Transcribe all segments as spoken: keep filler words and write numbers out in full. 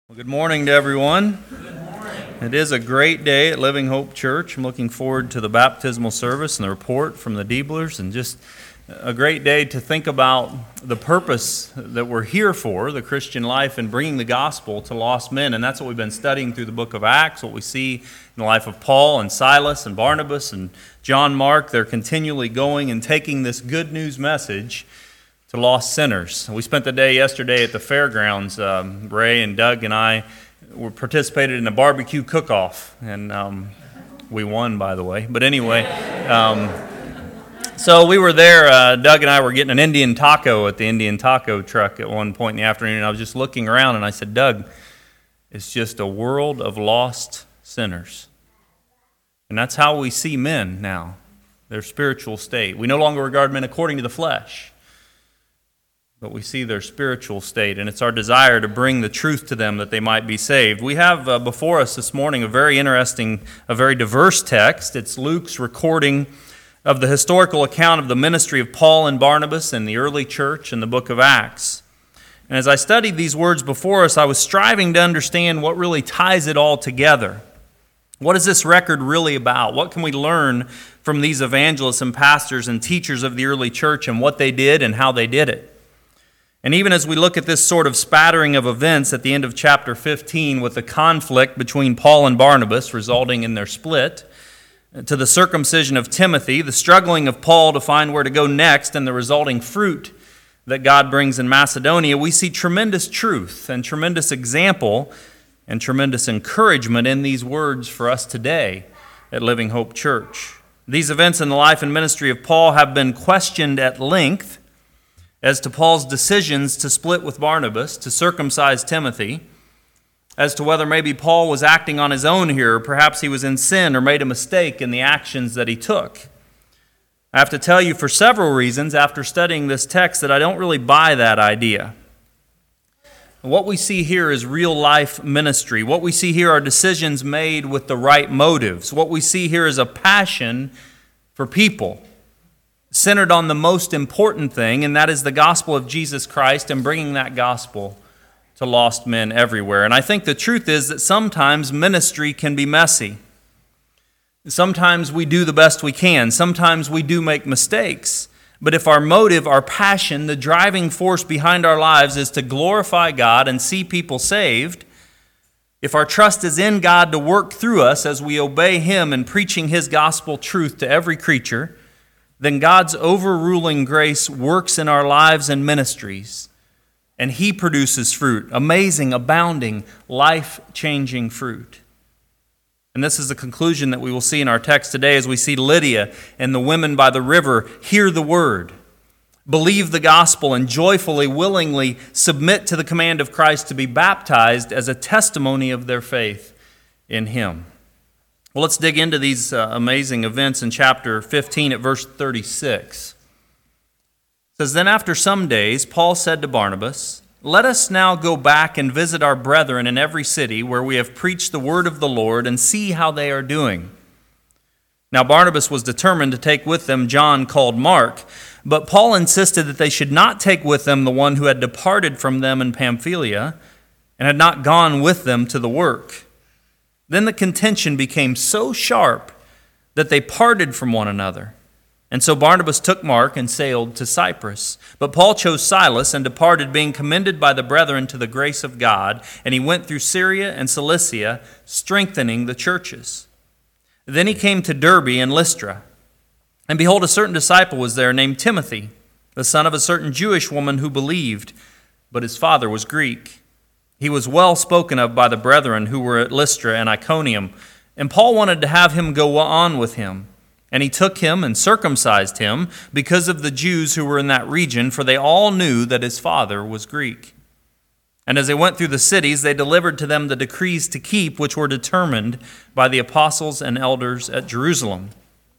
Well, good morning to everyone. Good morning. It is a great day at Living Hope Church. I'm looking forward to the baptismal service and the report from the Dieblers, and just a great day to think about the purpose that we're here for, the Christian life, and bringing the gospel to lost men. And that's what we've been studying through the book of Acts, what we see in the life of Paul and Silas and Barnabas and John Mark. They're continually going and taking this good news message to lost sinners. We spent the day yesterday at the fairgrounds. Um, Ray and Doug and I were participated in a barbecue cook-off, and um, we won, by the way. But anyway, um, so we were there. Uh, Doug and I were getting an Indian taco at the Indian taco truck at one point in the afternoon, and I was just looking around, and I said, Doug, it's just a world of lost sinners. And that's how we see men now, their spiritual state. We no longer regard men according to the flesh, but we see their spiritual state, and it's our desire to bring the truth to them that they might be saved. We have uh, before us this morning a very interesting, a very diverse text. It's Luke's recording of the historical account of the ministry of Paul and Barnabas in the early church in the book of Acts. And as I studied these words before us, I was striving to understand what really ties it all together. What is this record really about? What can we learn from these evangelists and pastors and teachers of the early church and what they did and how they did it? And even as we look at this sort of spattering of events at the end of chapter fifteen with the conflict between Paul and Barnabas resulting in their split, to the circumcision of Timothy, the struggling of Paul to find where to go next, and the resulting fruit that God brings in Macedonia, we see tremendous truth and tremendous example and tremendous encouragement in these words for us today at Living Hope Church. These events in the life and ministry of Paul have been questioned at length as to Paul's decisions to split with Barnabas, to circumcise Timothy, as to whether maybe Paul was acting on his own here, or perhaps he was in sin or made a mistake in the actions that he took. I have to tell you for several reasons after studying this text that I don't really buy that idea. What we see here is real life ministry. What we see here are decisions made with the right motives. What we see here is a passion for people, centered on the most important thing, and that is the gospel of Jesus Christ and bringing that gospel to lost men everywhere. And I think the truth is that sometimes ministry can be messy. Sometimes we do the best we can. Sometimes we do make mistakes. But if our motive, our passion, the driving force behind our lives is to glorify God and see people saved, if our trust is in God to work through us as we obey Him in preaching His gospel truth to every creature, then God's overruling grace works in our lives and ministries, and He produces fruit, amazing, abounding, life-changing fruit. And this is the conclusion that we will see in our text today as we see Lydia and the women by the river hear the word, believe the gospel, and joyfully, willingly submit to the command of Christ to be baptized as a testimony of their faith in Him. Well, let's dig into these uh, amazing events in chapter fifteen at verse thirty-six. It says, Then after some days, Paul said to Barnabas, Let us now go back and visit our brethren in every city where we have preached the word of the Lord and see how they are doing. Now Barnabas was determined to take with them John called Mark, but Paul insisted that they should not take with them the one who had departed from them in Pamphylia and had not gone with them to the work. Then the contention became so sharp that they parted from one another. And so Barnabas took Mark and sailed to Cyprus. But Paul chose Silas and departed, being commended by the brethren to the grace of God. And he went through Syria and Cilicia, strengthening the churches. Then he came to Derbe and Lystra. And behold, a certain disciple was there named Timothy, the son of a certain Jewish woman who believed, but his father was Greek. He was well spoken of by the brethren who were at Lystra and Iconium, and Paul wanted to have him go on with him. And he took him and circumcised him because of the Jews who were in that region, for they all knew that his father was Greek. And as they went through the cities, they delivered to them the decrees to keep, which were determined by the apostles and elders at Jerusalem.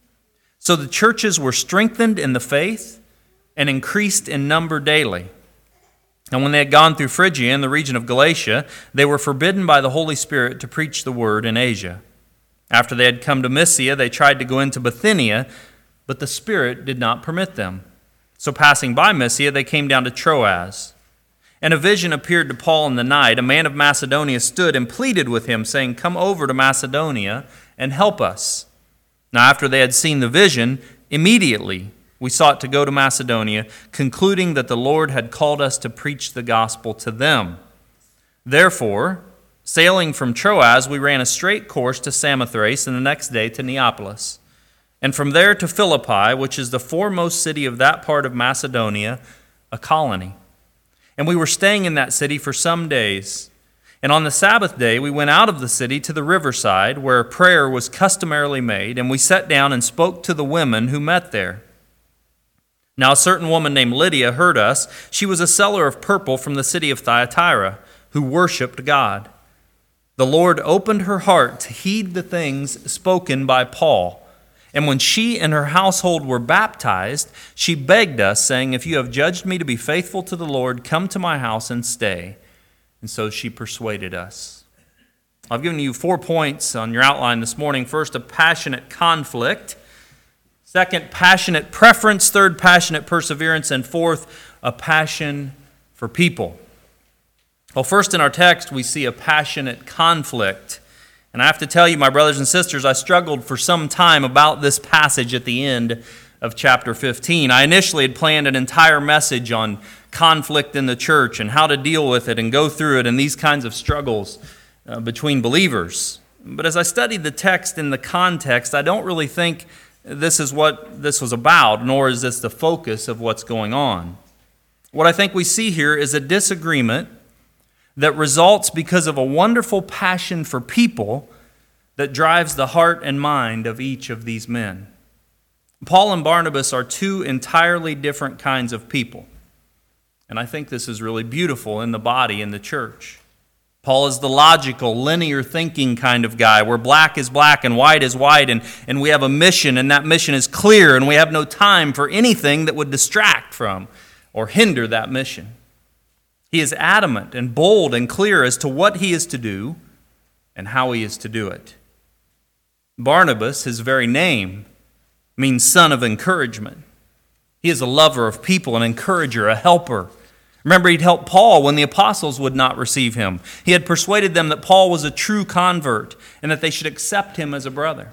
So the churches were strengthened in the faith and increased in number daily. And when they had gone through Phrygia and the region of Galatia, they were forbidden by the Holy Spirit to preach the word in Asia. After they had come to Mysia, they tried to go into Bithynia, but the Spirit did not permit them. So passing by Mysia, they came down to Troas. And a vision appeared to Paul in the night. A man of Macedonia stood and pleaded with him, saying, "Come over to Macedonia and help us." Now after they had seen the vision, immediately we sought to go to Macedonia, concluding that the Lord had called us to preach the gospel to them. Therefore, sailing from Troas, we ran a straight course to Samothrace, and the next day to Neapolis, and from there to Philippi, which is the foremost city of that part of Macedonia, a colony. And we were staying in that city for some days. And on the Sabbath day, we went out of the city to the riverside, where prayer was customarily made, and we sat down and spoke to the women who met there. Now a certain woman named Lydia heard us. She was a seller of purple from the city of Thyatira, who worshipped God. The Lord opened her heart to heed the things spoken by Paul. And when she and her household were baptized, she begged us, saying, "If you have judged me to be faithful to the Lord, come to my house and stay." And so she persuaded us. I've given you four points on your outline this morning. First, a passionate conflict. Second, passionate preference. Third, passionate perseverance. And fourth, a passion for people. Well, first in our text, we see a passionate conflict. And I have to tell you, my brothers and sisters, I struggled for some time about this passage at the end of chapter fifteen. I initially had planned an entire message on conflict in the church and how to deal with it and go through it and these kinds of struggles uh, between believers. But as I studied the text in the context, I don't really think this is what this was about, nor is this the focus of what's going on. What I think we see here is a disagreement that results because of a wonderful passion for people that drives the heart and mind of each of these men. Paul and Barnabas are two entirely different kinds of people. And I think this is really beautiful in the body, in the church. Paul is the logical, linear thinking kind of guy, where black is black and white is white, and, and we have a mission, and that mission is clear, and we have no time for anything that would distract from or hinder that mission. He is adamant and bold and clear as to what he is to do and how he is to do it. Barnabas, his very name, means son of encouragement. He is a lover of people, an encourager, a helper. Remember, he'd helped Paul when the apostles would not receive him. He had persuaded them that Paul was a true convert and that they should accept him as a brother.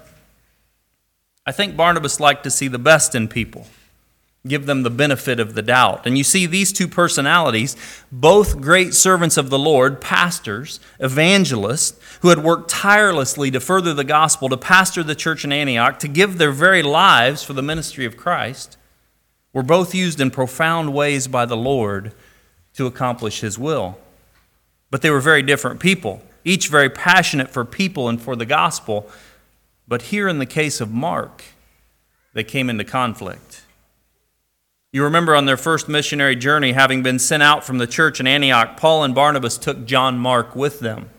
I think Barnabas liked to see the best in people, give them the benefit of the doubt. And you see these two personalities, both great servants of the Lord, pastors, evangelists, who had worked tirelessly to further the gospel, to pastor the church in Antioch, to give their very lives for the ministry of Christ, were both used in profound ways by the Lord to accomplish his will. But they were very different people, each very passionate for people and for the gospel. But here in the case of Mark, they came into conflict. You remember on their first missionary journey, having been sent out from the church in Antioch, Paul and Barnabas took John Mark with them.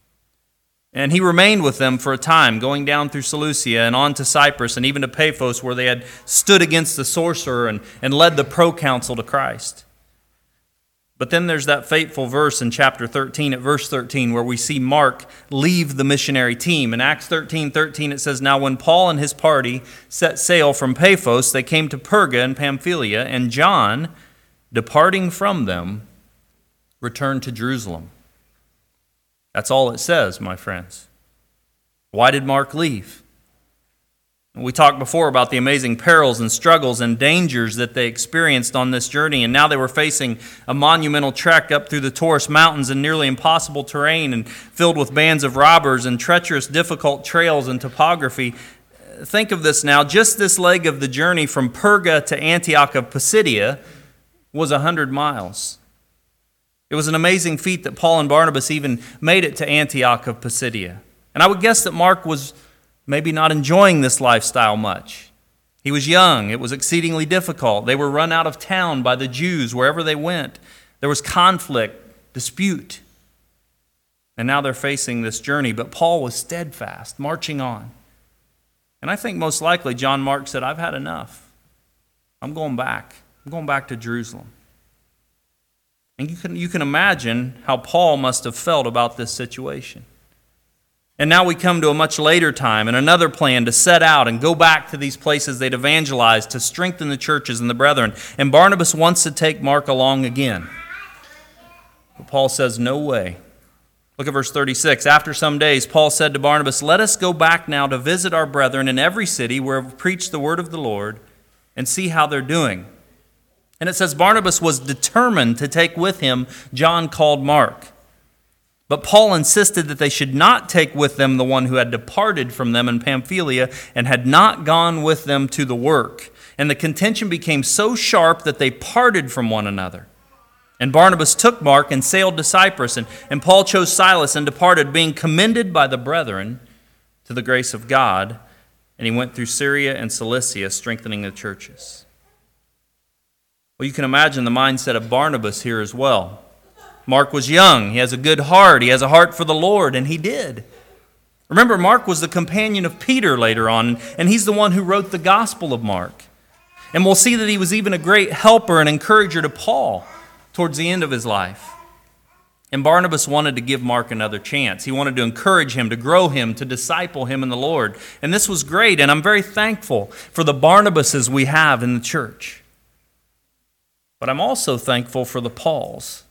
And he remained with them for a time, going down through Seleucia and on to Cyprus and even to Paphos, where they had stood against the sorcerer and, and led the proconsul to Christ. But then there's that fateful verse in chapter thirteen, at verse thirteen, where we see Mark leave the missionary team. In Acts thirteen thirteen, it says, "Now when Paul and his party set sail from Paphos, they came to Perga and Pamphylia, and John, departing from them, returned to Jerusalem." That's all it says, my friends. Why did Mark leave? We talked before about the amazing perils and struggles and dangers that they experienced on this journey, and now they were facing a monumental trek up through the Taurus Mountains in nearly impossible terrain and filled with bands of robbers and treacherous, difficult trails and topography. Think of this now. Just this leg of the journey from Perga to Antioch of Pisidia was one hundred miles. It was an amazing feat that Paul and Barnabas even made it to Antioch of Pisidia. And I would guess that Mark was maybe not enjoying this lifestyle much. He was young. It was exceedingly difficult. They were run out of town by the Jews wherever they went. There was conflict, dispute. And now they're facing this journey. But Paul was steadfast, marching on. And I think most likely John Mark said, "I've had enough. I'm going back. I'm going back to Jerusalem." And you can, you can imagine how Paul must have felt about this situation. And now we come to a much later time and another plan to set out and go back to these places they'd evangelized to strengthen the churches and the brethren. And Barnabas wants to take Mark along again. But Paul says, no way. Look at verse thirty-six. After some days, Paul said to Barnabas, let us go back now to visit our brethren in every city where we've preached the word of the Lord and see how they're doing. And it says Barnabas was determined to take with him John called Mark. But Paul insisted that they should not take with them the one who had departed from them in Pamphylia and had not gone with them to the work. And the contention became so sharp that they parted from one another. And Barnabas took Mark and sailed to Cyprus, and, and Paul chose Silas and departed, being commended by the brethren to the grace of God. And he went through Syria and Cilicia, strengthening the churches. Well, you can imagine the mindset of Barnabas here as well. Mark was young. He has a good heart. He has a heart for the Lord, and he did. Remember, Mark was the companion of Peter later on, and he's the one who wrote the Gospel of Mark. And we'll see that he was even a great helper and encourager to Paul towards the end of his life. And Barnabas wanted to give Mark another chance. He wanted to encourage him, to grow him, to disciple him in the Lord. And this was great, and I'm very thankful for the Barnabases we have in the church. But I'm also thankful for the Pauls.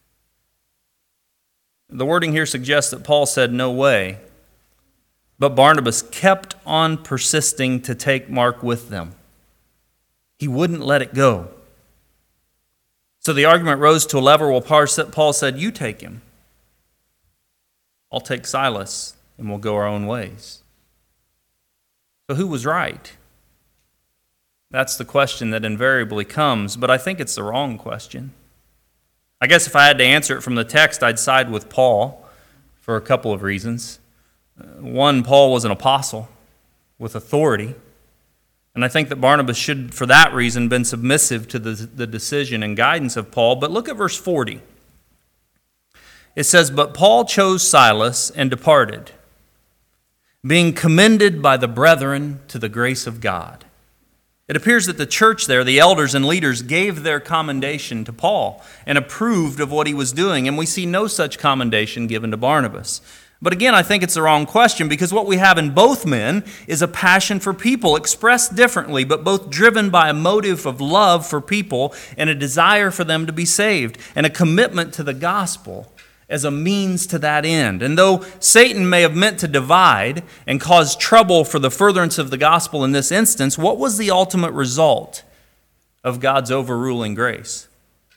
The wording here suggests that Paul said, no way. But Barnabas kept on persisting to take Mark with them. He wouldn't let it go. So the argument rose to a level where Paul said, you take him. I'll take Silas, and we'll go our own ways. So who was right? That's the question that invariably comes, but I think it's the wrong question. I guess if I had to answer it from the text, I'd side with Paul for a couple of reasons. One, Paul was an apostle with authority. And I think that Barnabas should, for that reason, been submissive to the, the decision and guidance of Paul. But look at verse forty. It says, but Paul chose Silas and departed, being commended by the brethren to the grace of God. It appears that the church there, the elders and leaders, gave their commendation to Paul and approved of what he was doing. And we see no such commendation given to Barnabas. But again, I think it's the wrong question, because what we have in both men is a passion for people, expressed differently, but both driven by a motive of love for people and a desire for them to be saved, and a commitment to the gospel as a means to that end. And though Satan may have meant to divide and cause trouble for the furtherance of the gospel in this instance, what was the ultimate result of God's overruling grace?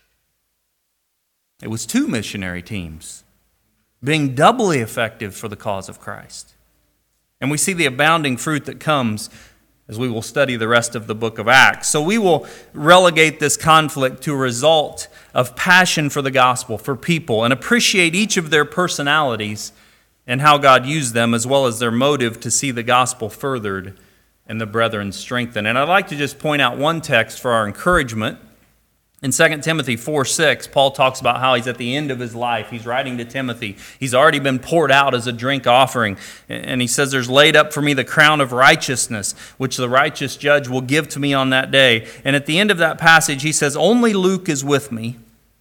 It was two missionary teams being doubly effective for the cause of Christ. And we see the abounding fruit that comes as we will study the rest of the book of Acts. So we will relegate this conflict to a result of passion for the gospel, for people, and appreciate each of their personalities and how God used them, as well as their motive to see the gospel furthered and the brethren strengthened. And I'd like to just point out one text for our encouragement. In Second Timothy four six, Paul talks about how he's at the end of his life. He's writing to Timothy. He's already been poured out as a drink offering. And he says, there's laid up for me the crown of righteousness, which the righteous judge will give to me on that day. And at the end of that passage, he says, only Luke is with me.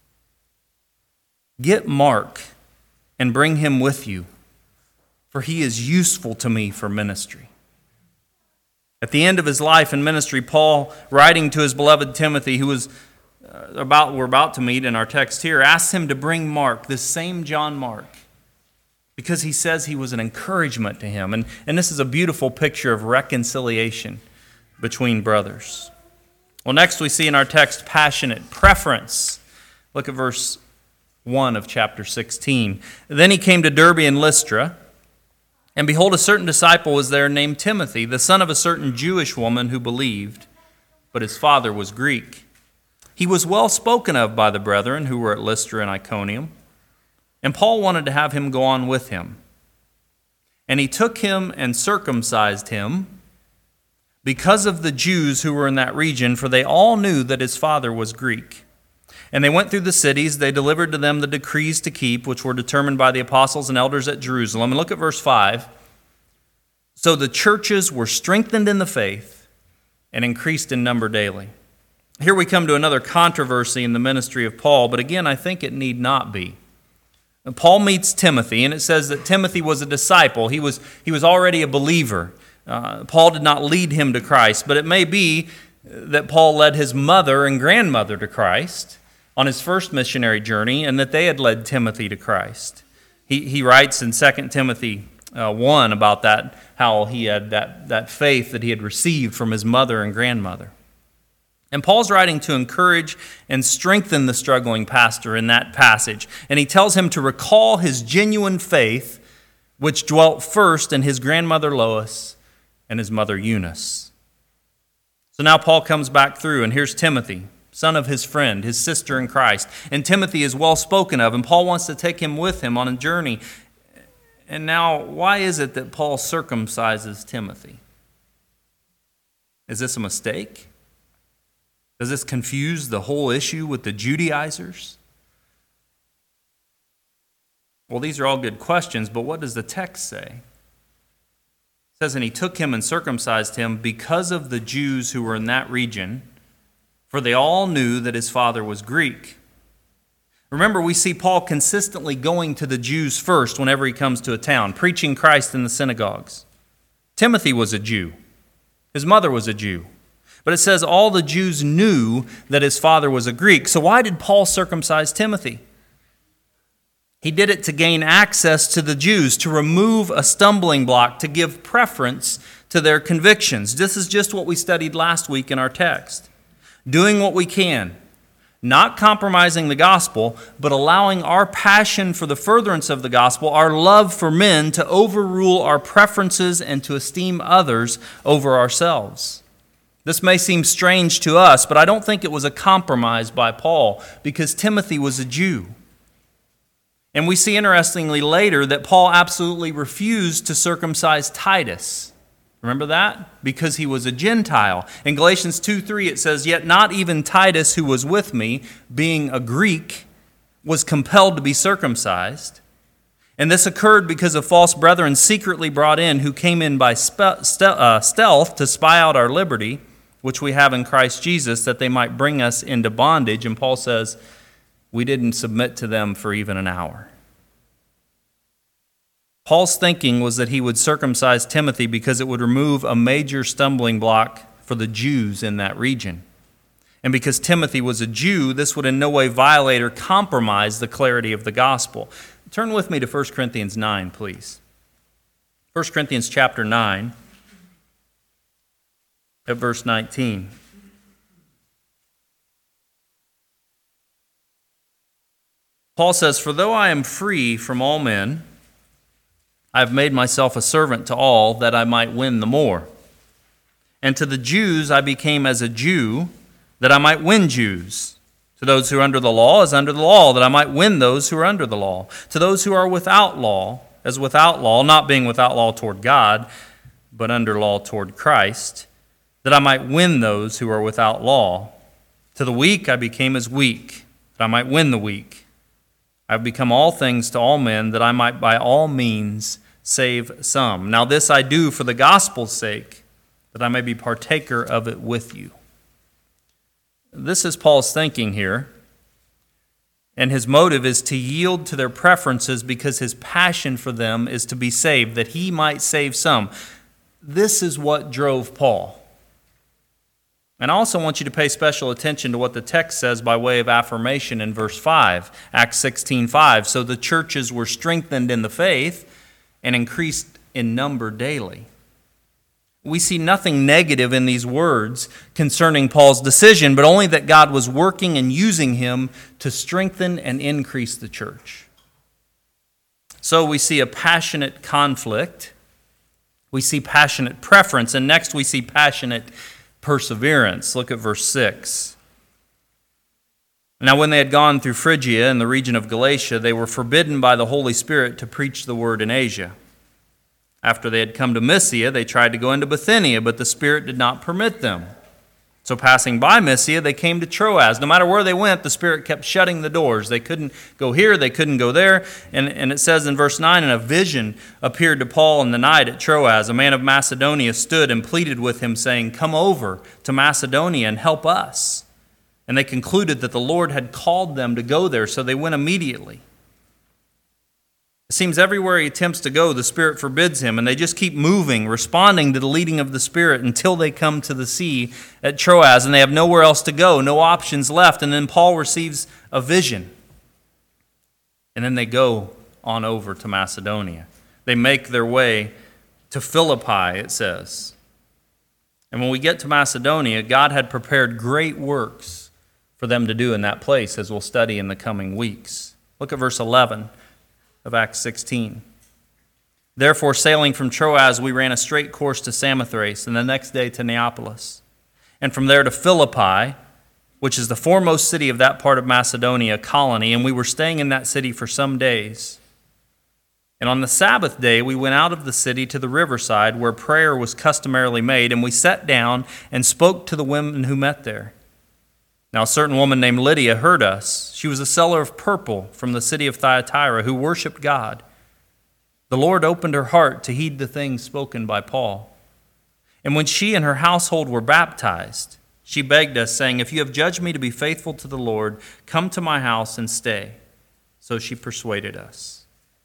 Get Mark and bring him with you, for he is useful to me for ministry. At the end of his life and ministry, Paul, writing to his beloved Timothy, who was about we're about to meet in our text here, asks him to bring Mark, this same John Mark, because he says he was an encouragement to him. And, and this is a beautiful picture of reconciliation between brothers. Well, next we see in our text passionate preference. Look at verse one of chapter sixteen. Then he came to Derbe and Lystra, and behold, a certain disciple was there named Timothy, the son of a certain Jewish woman who believed, but his father was Greek. He was well spoken of by the brethren who were at Lystra and Iconium, and Paul wanted to have him go on with him. And he took him and circumcised him because of the Jews who were in that region, for they all knew that his father was Greek. And they went through the cities, they delivered to them the decrees to keep, which were determined by the apostles and elders at Jerusalem. And look at verse five. So the churches were strengthened in the faith and increased in number daily. Here we come to another controversy in the ministry of Paul, but again, I think it need not be. Paul meets Timothy, and it says that Timothy was a disciple. He was, he was already a believer. Uh, Paul did not lead him to Christ, but it may be that Paul led his mother and grandmother to Christ, on his first missionary journey and that they had led Timothy to Christ. He, he writes in Second Timothy uh, one about that, how he had that, that faith that he had received from his mother and grandmother. And Paul's writing to encourage and strengthen the struggling pastor in that passage. And he tells him to recall his genuine faith, which dwelt first in his grandmother Lois and his mother Eunice. So now Paul comes back through, and here's Timothy, son of his friend, his sister in Christ. And Timothy is well spoken of, and Paul wants to take him with him on a journey. And now, why is it that Paul circumcises Timothy? Is this a mistake? Does this confuse the whole issue with the Judaizers? Well, these are all good questions, but what does the text say? It says, and he took him and circumcised him because of the Jews who were in that region, for they all knew that his father was Greek. Remember, we see Paul consistently going to the Jews first whenever he comes to a town, preaching Christ in the synagogues. Timothy was a Jew. His mother was a Jew. But it says all the Jews knew that his father was a Greek. So why did Paul circumcise Timothy? He did it to gain access to the Jews, to remove a stumbling block, to give preference to their convictions. This is just what we studied last week in our text. Doing what we can, not compromising the gospel, but allowing our passion for the furtherance of the gospel, our love for men, to overrule our preferences and to esteem others over ourselves. This may seem strange to us, but I don't think it was a compromise by Paul, because Timothy was a Jew. And we see interestingly later that Paul absolutely refused to circumcise Titus. Remember that? Because he was a Gentile. In Galatians two three it says, yet not even Titus, who was with me, being a Greek, was compelled to be circumcised. And this occurred because of false brethren secretly brought in, who came in by spe- ste- uh, stealth to spy out our liberty, which we have in Christ Jesus, that they might bring us into bondage. And Paul says, we didn't submit to them for even an hour. Paul's thinking was that he would circumcise Timothy because it would remove a major stumbling block for the Jews in that region. And because Timothy was a Jew, this would in no way violate or compromise the clarity of the gospel. Turn with me to First Corinthians nine, please. First Corinthians chapter nine, at verse nineteen. Paul says, for though I am free from all men, I have made myself a servant to all, that I might win the more. And to the Jews I became as a Jew, that I might win Jews. To those who are under the law, as under the law, that I might win those who are under the law. To those who are without law, as without law, not being without law toward God, but under law toward Christ, that I might win those who are without law. To the weak I became as weak, that I might win the weak. I have become all things to all men, that I might by all means save some. Now this I do for the gospel's sake, that I may be partaker of it with you. This is Paul's thinking here. And his motive is to yield to their preferences because his passion for them is to be saved, that he might save some. This is what drove Paul. And I also want you to pay special attention to what the text says by way of affirmation in verse five, Acts sixteen five. So the churches were strengthened in the faith and increased in number daily. We see nothing negative in these words concerning Paul's decision, but only that God was working and using him to strengthen and increase the church. So we see a passionate conflict, we see passionate preference, and next we see passionate perseverance. Look at verse six. Now when they had gone through Phrygia and the region of Galatia, they were forbidden by the Holy Spirit to preach the word in Asia. After they had come to Mysia, they tried to go into Bithynia, but the Spirit did not permit them. So passing by Mysia, they came to Troas. No matter where they went, the Spirit kept shutting the doors. They couldn't go here, they couldn't go there. And, and it says in verse nine, and a vision appeared to Paul in the night at Troas. A man of Macedonia stood and pleaded with him, saying, come over to Macedonia and help us. And they concluded that the Lord had called them to go there, so they went immediately. It seems everywhere he attempts to go, the Spirit forbids him, and they just keep moving, responding to the leading of the Spirit until they come to the sea at Troas, and they have nowhere else to go, no options left. And then Paul receives a vision. And then they go on over to Macedonia. They make their way to Philippi, it says. And when we get to Macedonia, God had prepared great works for them to do in that place, as we'll study in the coming weeks. Look at verse eleven of Acts sixteen. Therefore, sailing from Troas, we ran a straight course to Samothrace, and the next day to Neapolis, and from there to Philippi, which is the foremost city of that part of Macedonia, a colony, and we were staying in that city for some days. And on the Sabbath day, we went out of the city to the riverside, where prayer was customarily made, and we sat down and spoke to the women who met there. Now a certain woman named Lydia heard us. She was a seller of purple from the city of Thyatira, who worshipped God. The Lord opened her heart to heed the things spoken by Paul. And when she and her household were baptized, she begged us, saying, "If you have judged me to be faithful to the Lord, come to my house and stay." So she persuaded us.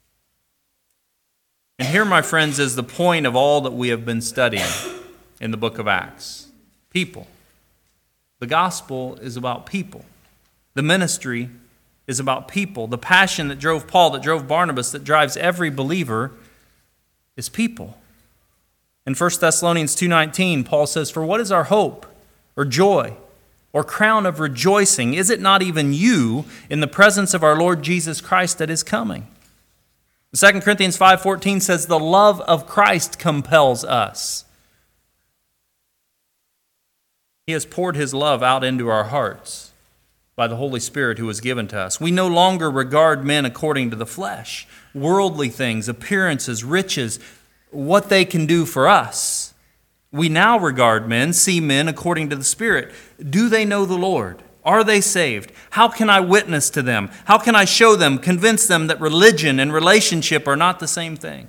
And here, my friends, is the point of all that we have been studying in the book of Acts. People. The gospel is about people. The ministry is about people. The passion that drove Paul, that drove Barnabas, that drives every believer is people. In First Thessalonians two nineteen, Paul says, "For what is our hope or joy or crown of rejoicing? Is it not even you in the presence of our Lord Jesus Christ that is coming?" Second Corinthians five fourteen says, "The love of Christ compels us." He has poured his love out into our hearts by the Holy Spirit who was given to us. We no longer regard men according to the flesh, worldly things, appearances, riches, what they can do for us. We now regard men, see men according to the Spirit. Do they know the Lord? Are they saved? How can I witness to them? How can I show them, convince them that religion and relationship are not the same thing?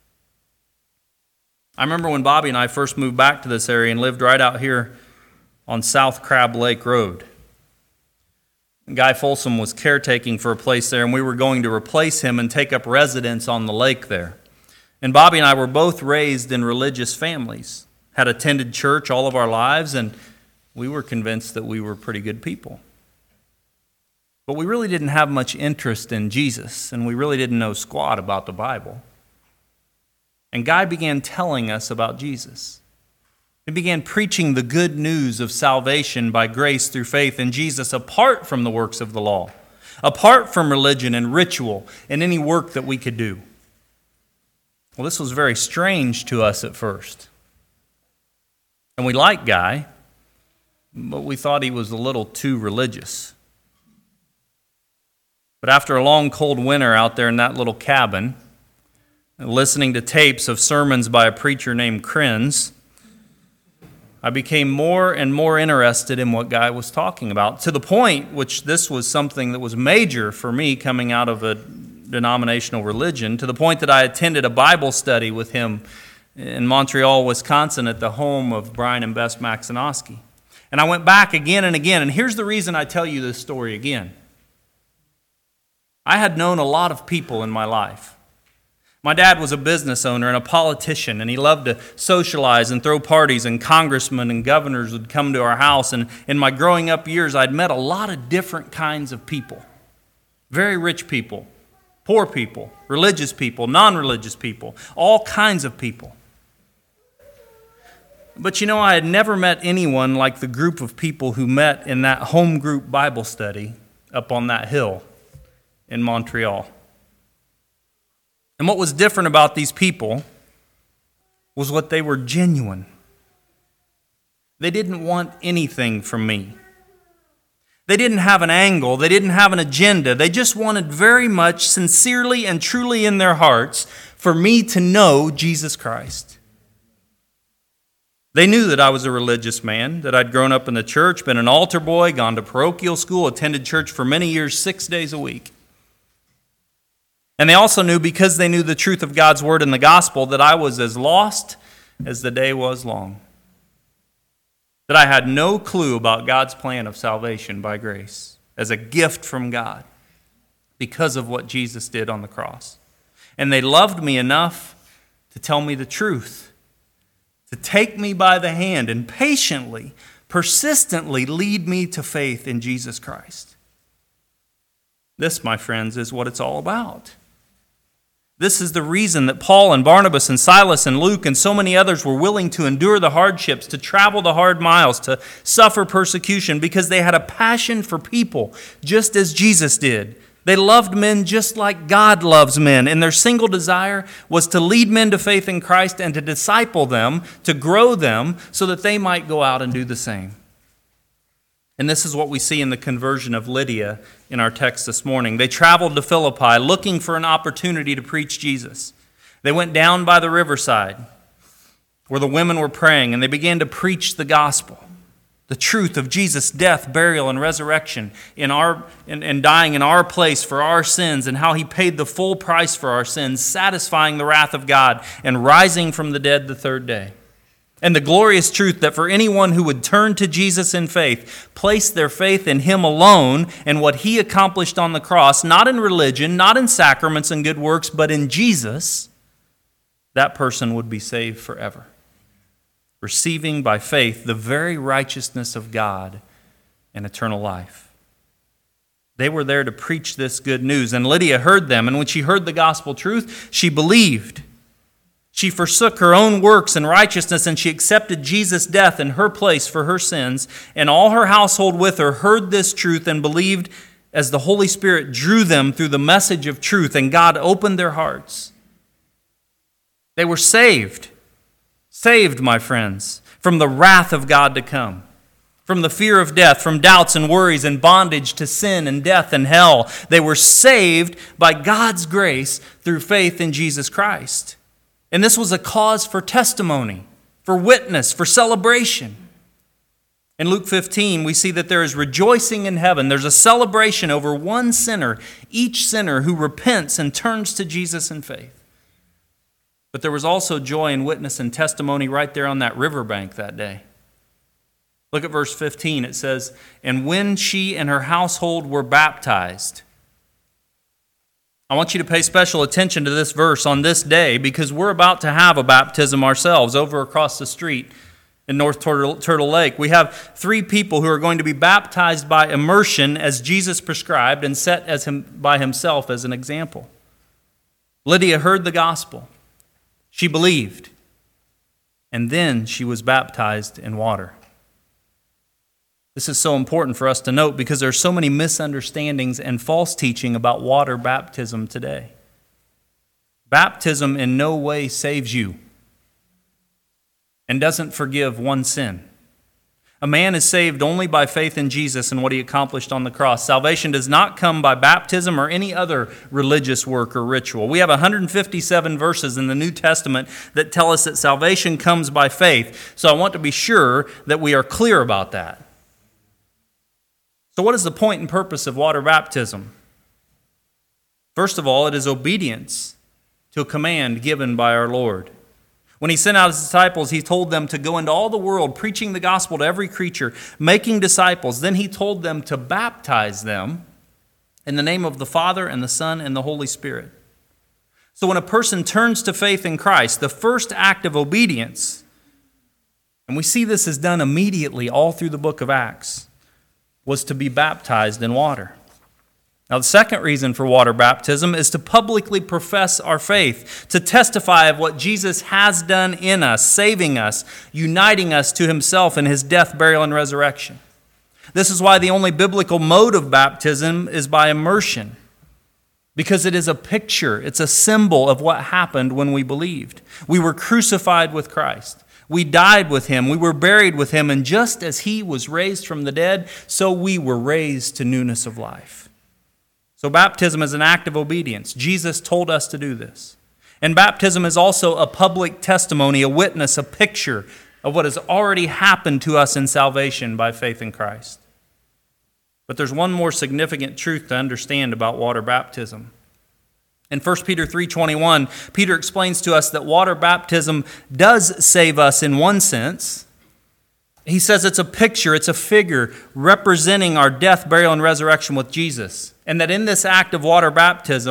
I remember when Bobby and I first moved back to this area and lived right out here on South Crab Lake Road. Guy Folsom was caretaking for a place there, and we were going to replace him and take up residence on the lake there. And Bobby and I were both raised in religious families, had attended church all of our lives, and we were convinced that we were pretty good people. But we really didn't have much interest in Jesus, and we really didn't know squat about the Bible. And Guy began telling us about Jesus. He began preaching the good news of salvation by grace through faith in Jesus, apart from the works of the law, apart from religion and ritual and any work that we could do. Well, this was very strange to us at first. And we liked Guy, but we thought he was a little too religious. But after a long cold winter out there in that little cabin, listening to tapes of sermons by a preacher named Krenz, I became more and more interested in what Guy was talking about, to the point, which this was something that was major for me coming out of a denominational religion, to the point that I attended a Bible study with him in Montreal, Wisconsin, at the home of Brian and Bess Maxinoski. And I went back again and again, and here's the reason I tell you this story again. I had known a lot of people in my life. My dad was a business owner and a politician, and he loved to socialize and throw parties, and congressmen and governors would come to our house. And in my growing up years, I'd met a lot of different kinds of people. Very rich people, poor people, religious people, non-religious people, all kinds of people. But you know, I had never met anyone like the group of people who met in that home group Bible study up on that hill in Montreal. And what was different about these people was what they were genuine. They didn't want anything from me. They didn't have an angle. They didn't have an agenda. They just wanted very much, sincerely and truly in their hearts, for me to know Jesus Christ. They knew that I was a religious man, that I'd grown up in the church, been an altar boy, gone to parochial school, attended church for many years, six days a week. And they also knew, because they knew the truth of God's word and the gospel, that I was as lost as the day was long. That I had no clue about God's plan of salvation by grace as a gift from God because of what Jesus did on the cross. And they loved me enough to tell me the truth, to take me by the hand and patiently, persistently lead me to faith in Jesus Christ. This, my friends, is what it's all about. This is the reason that Paul and Barnabas and Silas and Luke and so many others were willing to endure the hardships, to travel the hard miles, to suffer persecution, because they had a passion for people, just as Jesus did. They loved men just like God loves men, and their single desire was to lead men to faith in Christ and to disciple them, to grow them, so that they might go out and do the same. And this is what we see in the conversion of Lydia in our text this morning. They traveled to Philippi looking for an opportunity to preach Jesus. They went down by the riverside where the women were praying, and they began to preach the gospel, the truth of Jesus' death, burial, and resurrection in our and, and dying in our place for our sins, and how he paid the full price for our sins, satisfying the wrath of God and rising from the dead the third day. And the glorious truth that for anyone who would turn to Jesus in faith, place their faith in him alone and what he accomplished on the cross, not in religion, not in sacraments and good works, but in Jesus, that person would be saved forever, receiving by faith the very righteousness of God and eternal life. They were there to preach this good news, and Lydia heard them, and when she heard the gospel truth, she believed. She forsook her own works and righteousness, and she accepted Jesus' death in her place for her sins. And all her household with her heard this truth and believed as the Holy Spirit drew them through the message of truth, and God opened their hearts. They were saved. Saved, my friends, from the wrath of God to come, from the fear of death, from doubts and worries and bondage to sin and death and hell. They were saved by God's grace through faith in Jesus Christ. And this was a cause for testimony, for witness, for celebration. In Luke fifteen, we see that there is rejoicing in heaven. There's a celebration over one sinner, each sinner who repents and turns to Jesus in faith. But there was also joy and witness and testimony right there on that riverbank that day. Look at verse fifteen. It says, "And when she and her household were baptized." I want you to pay special attention to this verse on this day, because we're about to have a baptism ourselves over across the street in North Turtle, Turtle Lake. We have three people who are going to be baptized by immersion as Jesus prescribed and set as him, by himself as an example. Lydia heard the gospel. She believed. And then she was baptized in water. This is so important for us to note because there are so many misunderstandings and false teaching about water baptism today. Baptism in no way saves you and doesn't forgive one sin. A man is saved only by faith in Jesus and what he accomplished on the cross. Salvation does not come by baptism or any other religious work or ritual. We have one hundred fifty-seven verses in the New Testament that tell us that salvation comes by faith. So I want to be sure that we are clear about that. So what is the point and purpose of water baptism? First of all, it is obedience to a command given by our Lord. When he sent out his disciples, he told them to go into all the world, preaching the gospel to every creature, making disciples. Then he told them to baptize them in the name of the Father and the Son and the Holy Spirit. So when a person turns to faith in Christ, the first act of obedience, and we see this is done immediately all through the book of Acts, was to be baptized in water. Now, the second reason for water baptism is to publicly profess our faith, to testify of what Jesus has done in us, saving us, uniting us to himself in his death, burial, and resurrection. This is why the only biblical mode of baptism is by immersion, because it is a picture, it's a symbol of what happened when we believed. We were crucified with Christ. We died with him, we were buried with him, and just as he was raised from the dead, so we were raised to newness of life. So baptism is an act of obedience. Jesus told us to do this. And baptism is also a public testimony, a witness, a picture of what has already happened to us in salvation by faith in Christ. But there's one more significant truth to understand about water baptism. In First Peter three twenty-one, Peter explains to us that water baptism does save us in one sense. He says it's a picture, it's a figure representing our death, burial, and resurrection with Jesus. And that in this act of water baptism,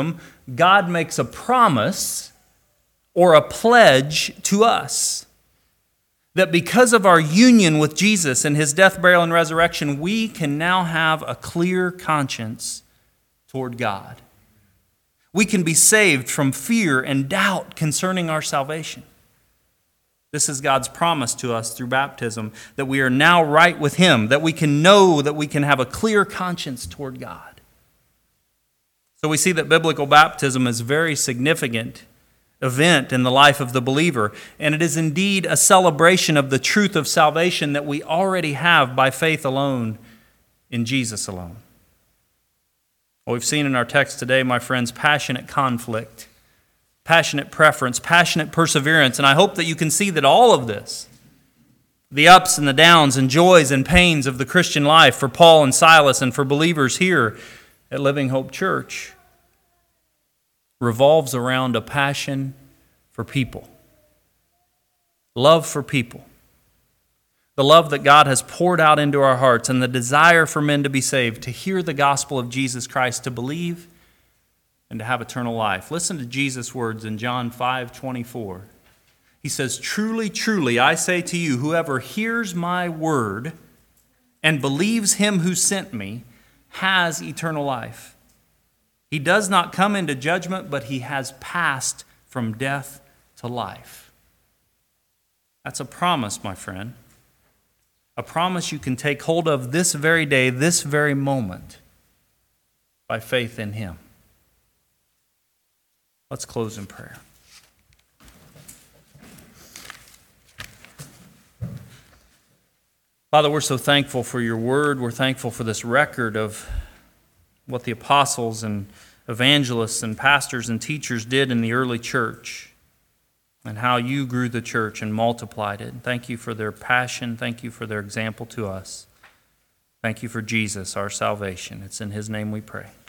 God makes a promise or a pledge to us that because of our union with Jesus and his death, burial, and resurrection, we can now have a clear conscience toward God. We can be saved from fear and doubt concerning our salvation. This is God's promise to us through baptism, that we are now right with him, that we can know that we can have a clear conscience toward God. So we see that biblical baptism is a very significant event in the life of the believer, and it is indeed a celebration of the truth of salvation that we already have by faith alone in Jesus alone. Well, we've seen in our text today, my friends, passionate conflict, passionate preference, passionate perseverance, and I hope that you can see that all of this, the ups and the downs and joys and pains of the Christian life for Paul and Silas and for believers here at Living Hope Church, revolves around a passion for people, love for people, the love that God has poured out into our hearts, and the desire for men to be saved, to hear the gospel of Jesus Christ, to believe, and to have eternal life. Listen to Jesus' words in John five twenty-four. He says, "Truly, truly, I say to you, whoever hears my word and believes him who sent me has eternal life. He does not come into judgment, but he has passed from death to life." That's a promise, my friend. A promise you can take hold of this very day, this very moment, by faith in him. Let's close in prayer. Father, we're so thankful for your word. We're thankful for this record of what the apostles and evangelists and pastors and teachers did in the early church, and how you grew the church and multiplied it. Thank you for their passion. Thank you for their example to us. Thank you for Jesus, our salvation. It's in his name we pray.